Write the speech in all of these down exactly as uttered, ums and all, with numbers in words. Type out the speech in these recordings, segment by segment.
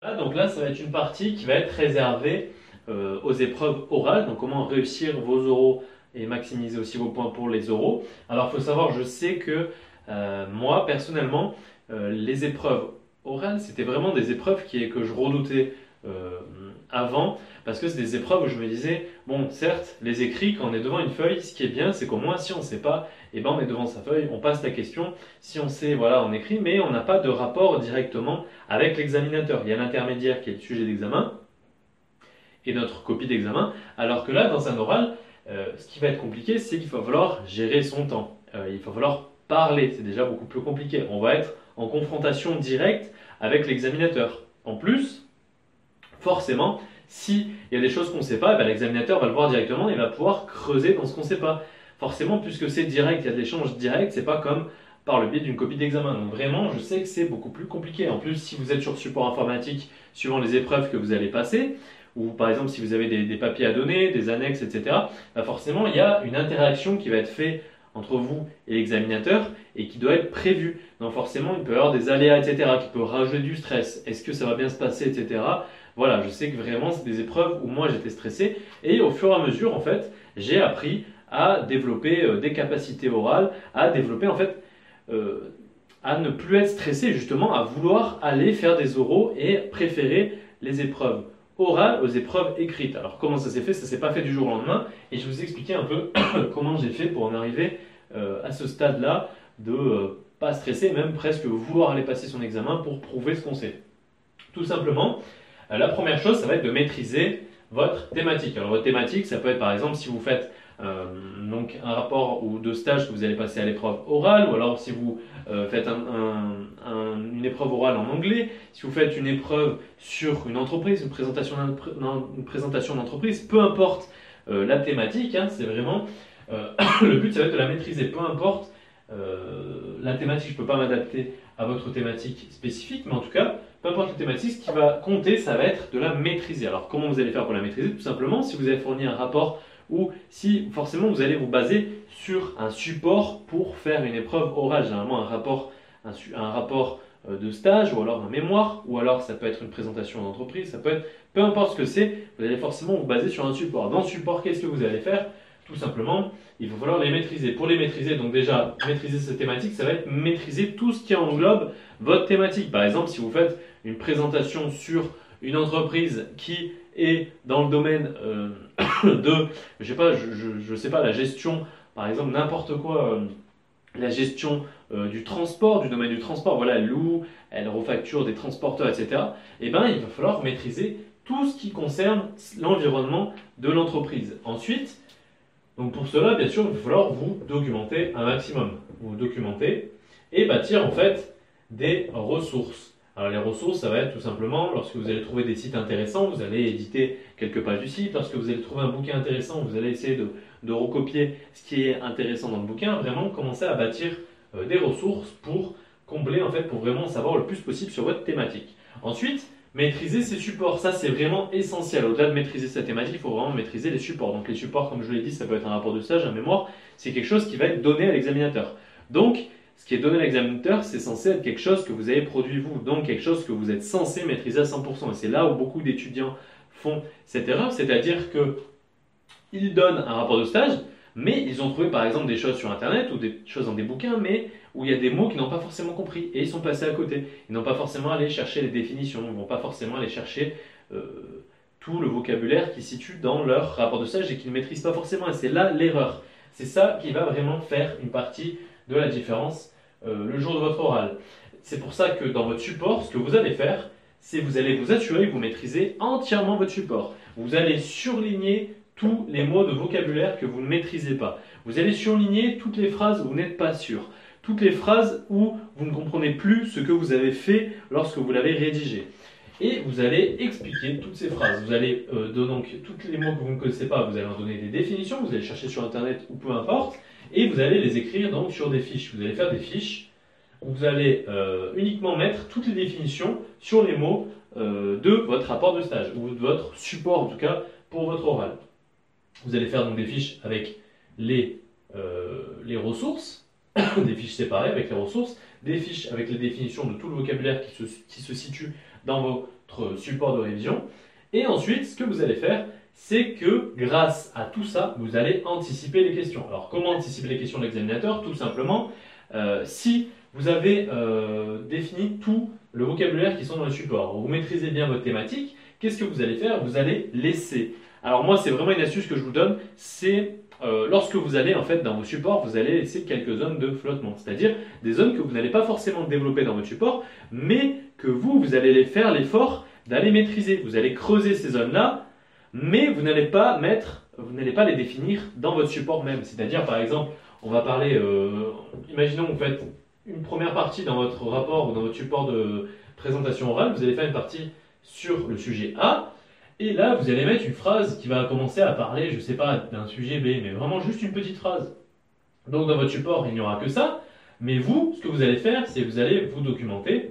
Voilà, donc là, ça va être une partie qui va être réservée euh, aux épreuves orales. Donc, comment réussir vos oraux et maximiser aussi vos points pour les oraux. Alors, il faut savoir, je sais que euh, moi, personnellement, euh, les épreuves orales, c'était vraiment des épreuves qui, que je redoutais euh, avant, parce que c'est des épreuves où je me disais, bon, certes, les écrits, quand on est devant une feuille, ce qui est bien, c'est qu'au moins, si on ne sait pas, eh ben, on est devant sa feuille, on passe la question. Si on sait, voilà, on écrit, mais on n'a pas de rapport directement avec l'examinateur. Il y a l'intermédiaire qui est le sujet d'examen et notre copie d'examen, alors que là, dans un oral, euh, ce qui va être compliqué, c'est qu'il va falloir gérer son temps. Euh, il va falloir parler, c'est déjà beaucoup plus compliqué. On va être en confrontation directe avec l'examinateur. En plus, forcément, s'il y a des choses qu'on ne sait pas, eh ben, l'examinateur va le voir directement et va pouvoir creuser dans ce qu'on ne sait pas. Forcément, puisque c'est direct, il y a de l'échange direct, c'est pas comme par le biais d'une copie d'examen. Donc vraiment, je sais que c'est beaucoup plus compliqué. En plus, si vous êtes sur support informatique, suivant les épreuves que vous allez passer, ou par exemple si vous avez des, des papiers à donner, des annexes, et cetera, bah forcément, il y a une interaction qui va être faite entre vous et l'examinateur et qui doit être prévue. Donc forcément, il peut y avoir des aléas, et cetera, qui peut rajouter du stress. Est-ce que ça va bien se passer, et cetera. Voilà, je sais que vraiment, c'est des épreuves où moi j'étais stressé. Et au fur et à mesure, en fait, j'ai appris à développer euh, des capacités orales, à développer en fait, euh, à ne plus être stressé justement, à vouloir aller faire des oraux et préférer les épreuves orales aux épreuves écrites. Alors comment ça s'est fait? Ça s'est pas fait du jour au lendemain et je vous ai expliqué un peu comment j'ai fait pour en arriver euh, à ce stade-là de euh, pas stresser, même presque vouloir aller passer son examen pour prouver ce qu'on sait. Tout simplement, euh, la première chose, ça va être de maîtriser votre thématique. Alors votre thématique, ça peut être par exemple si vous faites euh, donc un rapport ou de stage que vous allez passer à l'épreuve orale, ou alors si vous euh, faites un, un, un, une épreuve orale en anglais, si vous faites une épreuve sur une entreprise, une présentation, une présentation d'entreprise, peu importe euh, la thématique, hein, c'est vraiment euh, le but, ça va être de la maîtriser, peu importe euh, la thématique. Je ne peux pas m'adapter à votre thématique spécifique, mais en tout cas, peu importe la thématique, ce qui va compter, ça va être de la maîtriser. Alors, comment vous allez faire pour la maîtriser? Tout simplement, si vous avez fourni un rapport ou si forcément vous allez vous baser sur un support pour faire une épreuve orale, généralement un rapport, un, un rapport de stage ou alors un mémoire, ou alors ça peut être une présentation d'entreprise, ça peut être, peu importe ce que c'est, vous allez forcément vous baser sur un support. Dans le support, qu'est-ce que vous allez faire? Tout simplement, il va falloir les maîtriser. Pour les maîtriser, donc déjà, maîtriser cette thématique, ça va être maîtriser tout ce qui englobe votre thématique. Par exemple, si vous faites une présentation sur une entreprise qui est dans le domaine euh, de, je sais pas, je, je, je sais pas, la gestion, par exemple, n'importe quoi, euh, la gestion euh, du transport, du domaine du transport, voilà, elle loue, elle refacture des transporteurs, et cetera. Eh bien, il va falloir maîtriser tout ce qui concerne l'environnement de l'entreprise. Ensuite, donc pour cela, bien sûr, il va falloir vous documenter un maximum. Vous documenter et bâtir en fait des ressources. Alors les ressources, ça va être tout simplement, lorsque vous allez trouver des sites intéressants, vous allez éditer quelques pages du site. Lorsque vous allez trouver un bouquin intéressant, vous allez essayer de, de recopier ce qui est intéressant dans le bouquin, vraiment commencer à bâtir euh, des ressources pour combler, en fait, pour vraiment savoir le plus possible sur votre thématique. Ensuite, maîtriser ses supports, ça c'est vraiment essentiel. Au-delà de maîtriser sa thématique, il faut vraiment maîtriser les supports. Donc les supports, comme je vous l'ai dit, ça peut être un rapport de stage, un mémoire, c'est quelque chose qui va être donné à l'examinateur. Donc, ce qui est donné à l'examinateur, c'est censé être quelque chose que vous avez produit vous, donc quelque chose que vous êtes censé maîtriser à cent pour cent. Et c'est là où beaucoup d'étudiants font cette erreur, c'est-à-dire qu'ils donnent un rapport de stage, mais ils ont trouvé par exemple des choses sur Internet ou des choses dans des bouquins, mais où il y a des mots qu'ils n'ont pas forcément compris et ils sont passés à côté. Ils n'ont pas forcément allé chercher les définitions, ils ne vont pas forcément aller chercher euh, tout le vocabulaire qui se situe dans leur rapport de stage et qu'ils ne maîtrisent pas forcément. Et c'est là l'erreur. C'est ça qui va vraiment faire une partie de la différence euh, le jour de votre oral. C'est pour ça que dans votre support, ce que vous allez faire, c'est vous allez vous assurer que vous maîtrisez entièrement votre support. Vous allez surligner tous les mots de vocabulaire que vous ne maîtrisez pas. Vous allez surligner toutes les phrases où vous n'êtes pas sûr. Toutes les phrases où vous ne comprenez plus ce que vous avez fait lorsque vous l'avez rédigé. Et vous allez expliquer toutes ces phrases. Vous allez, euh, donc, tous les mots que vous ne connaissez pas, vous allez en donner des définitions, vous allez chercher sur Internet ou peu importe, et vous allez les écrire donc sur des fiches. Vous allez faire des fiches où vous allez euh, uniquement mettre toutes les définitions sur les mots euh, de votre rapport de stage, ou de votre support en tout cas pour votre oral. Vous allez faire donc des fiches avec les, euh, les ressources, des fiches séparées avec les ressources, des fiches avec les définitions de tout le vocabulaire qui se, qui se situe dans votre support de révision. Et ensuite, ce que vous allez faire, c'est que grâce à tout ça, vous allez anticiper les questions. Alors, comment anticiper les questions de l'examinateur? Tout simplement, euh, si vous avez euh, défini tout le vocabulaire qui sont dans le support, vous maîtrisez bien votre thématique, qu'est-ce que vous allez faire? Vous allez laisser. Alors moi, c'est vraiment une astuce que je vous donne, c'est euh, lorsque vous allez en fait dans vos supports, vous allez laisser quelques zones de flottement, c'est-à-dire des zones que vous n'allez pas forcément développer dans votre support, mais que vous, vous allez les faire l'effort d'aller maîtriser. Vous allez creuser ces zones-là, mais vous n'allez pas mettre, vous n'allez pas les définir dans votre support même. C'est-à-dire, par exemple, on va parler, euh, imaginons que vous faites une première partie dans votre rapport ou dans votre support de présentation orale, vous allez faire une partie sur le sujet A, et là, vous allez mettre une phrase qui va commencer à parler, je ne sais pas, d'un sujet B, mais vraiment juste une petite phrase. Donc dans votre support, il n'y aura que ça, mais vous, ce que vous allez faire, c'est que vous allez vous documenter,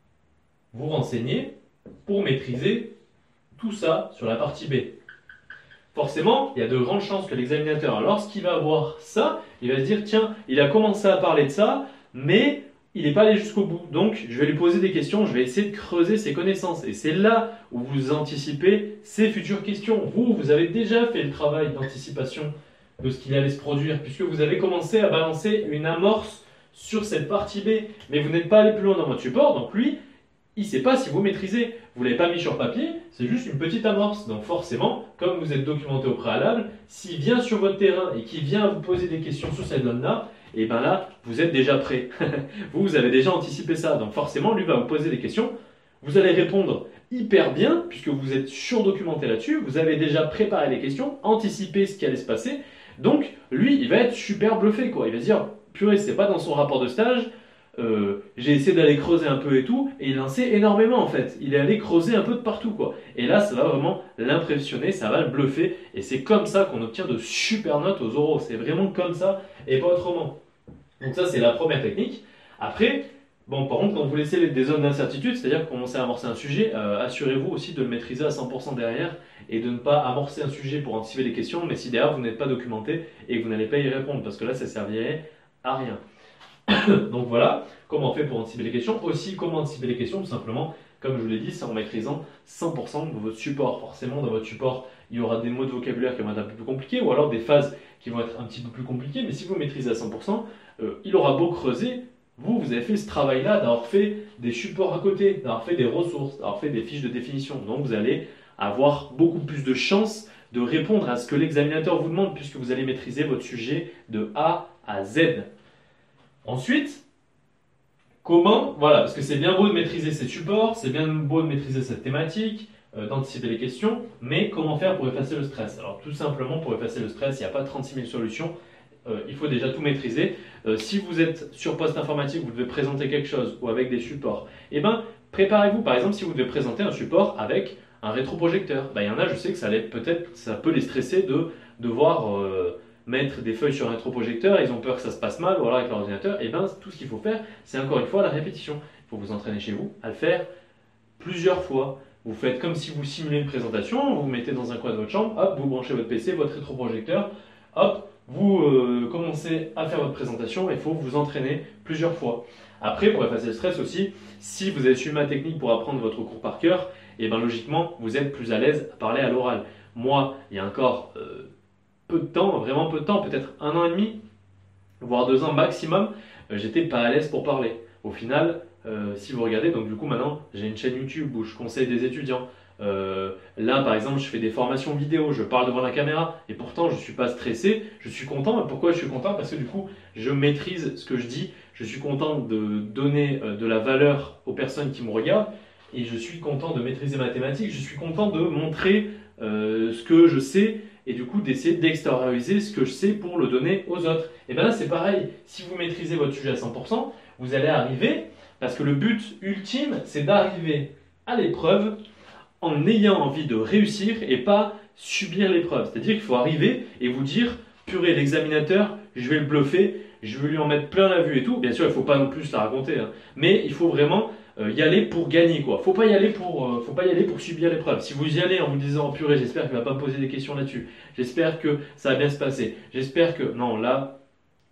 vous renseigner pour maîtriser tout ça sur la partie B. Forcément, il y a de grandes chances que l'examinateur, lorsqu'il va voir ça, il va se dire, tiens, il a commencé à parler de ça, mais il n'est pas allé jusqu'au bout. Donc, je vais lui poser des questions, je vais essayer de creuser ses connaissances. Et c'est là où vous anticipez ses futures questions. Vous, vous avez déjà fait le travail d'anticipation de ce qu'il allait se produire, puisque vous avez commencé à balancer une amorce sur cette partie B. Mais vous n'êtes pas allé plus loin dans votre support, donc lui, il ne sait pas si vous maîtrisez. Vous ne l'avez pas mis sur papier, c'est juste une petite amorce. Donc forcément, comme vous êtes documenté au préalable, s'il vient sur votre terrain et qu'il vient vous poser des questions sur cette zone-là, et bien là, vous êtes déjà prêt. vous, vous avez déjà anticipé ça. Donc forcément, lui va vous poser des questions. Vous allez répondre hyper bien, puisque vous êtes surdocumenté là-dessus. Vous avez déjà préparé les questions, anticipé ce qui allait se passer. Donc, lui, il va être super bluffé, quoi. Il va se dire, purée, c'est pas dans son rapport de stage. Euh, j'ai essayé d'aller creuser un peu et tout, et il en sait énormément en fait. Il est allé creuser un peu de partout, quoi. Et là, ça va vraiment l'impressionner, ça va le bluffer. Et c'est comme ça qu'on obtient de super notes aux oraux. C'est vraiment comme ça et pas autrement. Donc ça, c'est la première technique. Après, bon, par contre, quand vous laissez des zones d'incertitude, c'est-à-dire que vous commencez à amorcer un sujet, euh, assurez-vous aussi de le maîtriser à cent pour cent derrière et de ne pas amorcer un sujet pour anticiper les questions, mais si derrière vous n'êtes pas documenté et que vous n'allez pas y répondre, parce que là, ça servirait à rien. Donc voilà, comment on fait pour anticiper les questions. Aussi, comment anticiper les questions, tout simplement, comme je vous l'ai dit, c'est en maîtrisant cent pour cent de votre support. Forcément, dans votre support, il y aura des mots de vocabulaire qui vont être un peu plus compliqués, ou alors des phases qui vont être un petit peu plus compliquées, mais si vous maîtrisez à cent pour cent, euh, il aura beau creuser, vous, vous avez fait ce travail-là d'avoir fait des supports à côté, d'avoir fait des ressources, d'avoir fait des fiches de définition. Donc vous allez avoir beaucoup plus de chances de répondre à ce que l'examinateur vous demande, puisque vous allez maîtriser votre sujet de A à Z. Ensuite, comment, voilà, parce que c'est bien beau de maîtriser ces supports, c'est bien beau de maîtriser cette thématique, euh, d'anticiper les questions, mais comment faire pour effacer le stress? Alors tout simplement, pour effacer le stress, il n'y a pas trente-six mille solutions, euh, il faut déjà tout maîtriser. Euh, si vous êtes sur poste informatique, vous devez présenter quelque chose ou avec des supports, eh ben, préparez-vous. Par exemple, si vous devez présenter un support avec un rétroprojecteur, ben, il y en a, je sais que ça, peut-être, ça peut les stresser de devoir euh, mettre des feuilles sur un rétroprojecteur, ils ont peur que ça se passe mal, ou alors avec l'ordinateur, et bien tout ce qu'il faut faire, c'est encore une fois la répétition. Il faut vous entraîner chez vous à le faire plusieurs fois. Vous faites comme si vous simulez une présentation, vous vous mettez dans un coin de votre chambre, hop, vous branchez votre P C, votre rétroprojecteur, hop, vous euh, commencez à faire votre présentation, et il faut vous entraîner plusieurs fois. Après, pour effacer le stress aussi, si vous avez suivi ma technique pour apprendre votre cours par cœur, et bien logiquement, vous êtes plus à l'aise à parler à l'oral. Moi, il y a encore euh, peu de temps, vraiment peu de temps, peut-être un an et demi, voire deux ans maximum, euh, j'étais pas à l'aise pour parler. Au final, euh, si vous regardez, donc du coup maintenant j'ai une chaîne YouTube où je conseille des étudiants. Euh, là par exemple je fais des formations vidéo, je parle devant la caméra et pourtant je suis pas stressé, je suis content. Et pourquoi je suis content? Parce que du coup je maîtrise ce que je dis, je suis content de donner euh, de la valeur aux personnes qui me regardent et je suis content de maîtriser ma thématique, je suis content de montrer euh, ce que je sais et du coup d'essayer d'extérioriser ce que je sais pour le donner aux autres. Et bien là c'est pareil, si vous maîtrisez votre sujet à cent pour cent, vous allez arriver, parce que le but ultime c'est d'arriver à l'épreuve en ayant envie de réussir et pas subir l'épreuve. C'est-à-dire qu'il faut arriver et vous dire, purée, l'examinateur, je vais le bluffer, je vais lui en mettre plein la vue et tout. Bien sûr, il ne faut pas non plus la raconter, hein. Mais il faut vraiment euh, y aller pour gagner, quoi. Faut pas y aller pour, euh, faut pas y aller pour subir l'épreuve. Si vous y allez en vous disant, purée, j'espère qu'il ne va pas me poser des questions là-dessus, j'espère que ça va bien se passer, j'espère que... Non, là,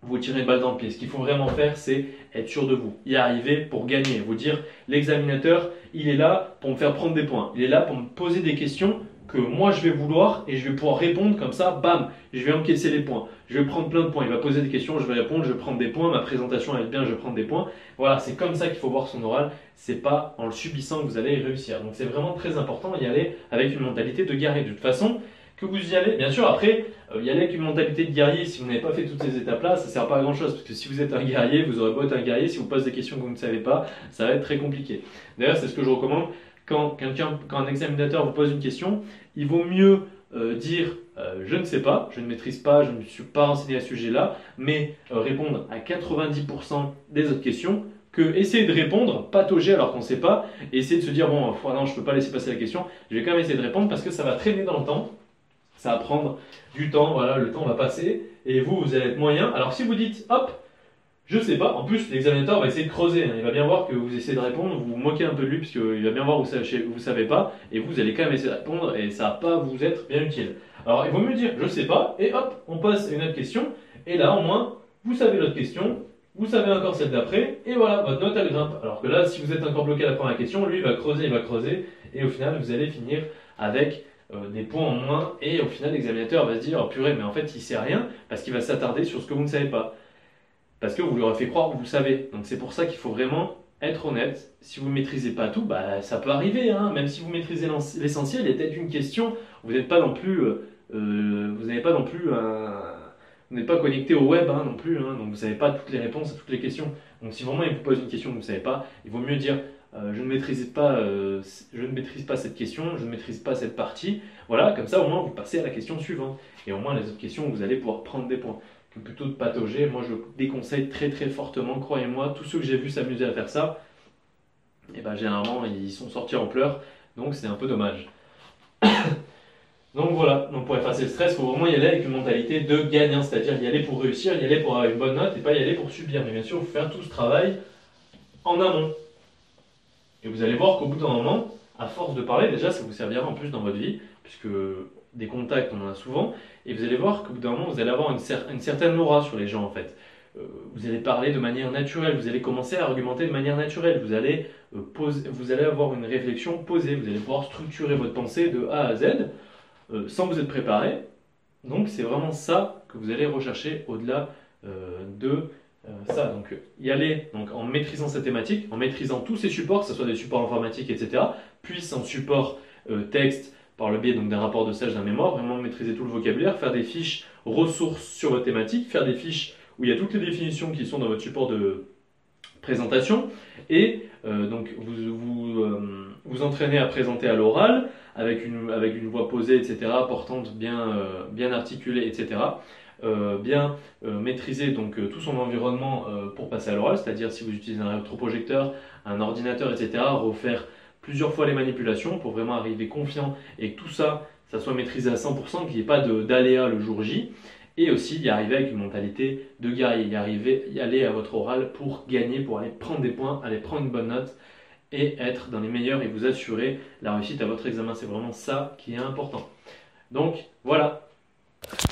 vous tirez une balle dans le pied. Ce qu'il faut vraiment faire, c'est être sûr de vous, y arriver pour gagner. Vous dire, l'examinateur, il est là pour me faire prendre des points. Il est là pour me poser des questions que moi je vais vouloir et je vais pouvoir répondre comme ça, bam, je vais encaisser les points. Je vais prendre plein de points. Il va poser des questions, je vais répondre, je vais prendre des points. Ma présentation elle est bien, je vais prendre des points. Voilà, c'est comme ça qu'il faut voir son oral. C'est pas en le subissant que vous allez réussir. Donc c'est vraiment très important d'y aller avec une mentalité de guerrier. De toute façon, que vous y allez, bien sûr, après, euh, y aller avec une mentalité de guerrier, si vous n'avez pas fait toutes ces étapes-là, ça ne sert pas à grand chose. Parce que si vous êtes un guerrier, vous aurez beau être un guerrier, si vous posez des questions que vous ne savez pas, ça va être très compliqué. D'ailleurs, c'est ce que je recommande. Quand, quelqu'un, quand un examinateur vous pose une question, il vaut mieux euh, dire euh, je ne sais pas, je ne maîtrise pas, je ne me suis pas renseigné à ce sujet-là, mais euh, répondre à quatre-vingt-dix pour cent des autres questions que essayer de répondre, patauger alors qu'on ne sait pas, et essayer de se dire bon, non, je ne peux pas laisser passer la question, je vais quand même essayer de répondre parce que ça va traîner dans le temps. Ça va prendre du temps, voilà, le temps va passer et vous, vous allez être moyen. Alors si vous dites, hop, je sais pas, en plus l'examinateur va essayer de creuser, hein. Il va bien voir que vous essayez de répondre, vous vous moquez un peu de lui puisqu'il va bien voir que vous ne savez pas et vous allez quand même essayer de répondre et ça va pas vous être bien utile. Alors il vaut mieux dire, je sais pas, et hop, on passe à une autre question et là au moins, vous savez l'autre question, vous savez encore celle d'après et voilà, votre note elle grimpe. Alors que là, si vous êtes encore bloqué à la première question, lui il va creuser, il va creuser et au final vous allez finir avec Euh, des points en moins et au final l'examinateur va se dire oh, purée mais en fait il sait rien parce qu'il va s'attarder sur ce que vous ne savez pas parce que vous lui aurez fait croire que vous savez. Donc c'est pour ça qu'il faut vraiment être honnête. Si vous ne maîtrisez pas tout, bah, ça peut arriver, hein. Même si vous maîtrisez l'essentiel, il y a peut-être une question, vous n'êtes pas non plus euh, euh, vous n'avez pas non plus un, vous n'êtes pas connecté au web, hein, non plus, hein. Donc vous ne savez pas toutes les réponses à toutes les questions. Donc si vraiment il vous pose une question que vous ne savez pas, il vaut mieux dire Euh, je ne maîtrise pas, euh, je ne maîtrise pas cette question, je ne maîtrise pas cette partie. Voilà, comme ça au moins vous passez à la question suivante. Et au moins les autres questions, vous allez pouvoir prendre des points. Que plutôt de patauger, moi je déconseille très très fortement, croyez-moi, tous ceux que j'ai vus s'amuser à faire ça, et ben généralement ils sont sortis en pleurs, donc c'est un peu dommage. Donc voilà, donc pour effacer le stress, il faut vraiment y aller avec une mentalité de gagnant, c'est-à-dire y aller pour réussir, y aller pour avoir une bonne note et pas y aller pour subir. Mais bien sûr, il faut faire tout ce travail en amont. Et vous allez voir qu'au bout d'un moment, à force de parler, déjà, ça vous servira en plus dans votre vie, puisque des contacts, on en a souvent, et vous allez voir qu'au bout d'un moment, vous allez avoir une, cer une certaine aura sur les gens, en fait. Euh, vous allez parler de manière naturelle, vous allez commencer à argumenter de manière naturelle, vous allez, euh, poser, vous allez avoir une réflexion posée, vous allez pouvoir structurer votre pensée de A à Z, euh, sans vous être préparé. Donc, c'est vraiment ça que vous allez rechercher au-delà euh, de... Euh, ça, donc y aller donc, en maîtrisant cette thématique, en maîtrisant tous ces supports, que ce soit des supports informatiques, et cetera, puis en support euh, texte par le biais d'un rapport de stage, d'un mémoire, vraiment maîtriser tout le vocabulaire, faire des fiches ressources sur votre thématique, faire des fiches où il y a toutes les définitions qui sont dans votre support de présentation, et euh, donc vous vous, euh, vous entraînez à présenter à l'oral avec une, avec une voix posée, et cetera, portante, bien, euh, bien articulée, et cetera. Euh, bien euh, maîtriser donc euh, tout son environnement euh, pour passer à l'oral, c'est-à-dire si vous utilisez un rétroprojecteur, un ordinateur, et cetera, refaire plusieurs fois les manipulations pour vraiment arriver confiant et que tout ça, ça soit maîtrisé à cent pour cent, qu'il n'y ait pas d'aléa le jour J, et aussi y arriver avec une mentalité de guerrier, y arriver, y aller à votre oral pour gagner, pour aller prendre des points, aller prendre une bonne note et être dans les meilleurs et vous assurer la réussite à votre examen. C'est vraiment ça qui est important. Donc voilà.